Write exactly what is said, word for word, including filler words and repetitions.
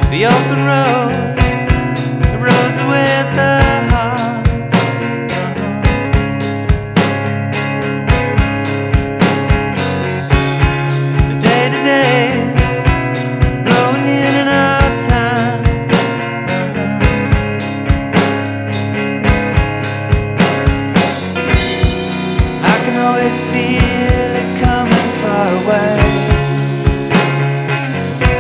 The open road, the roads with the heart. The day to day, blowing in and out time. I can always feel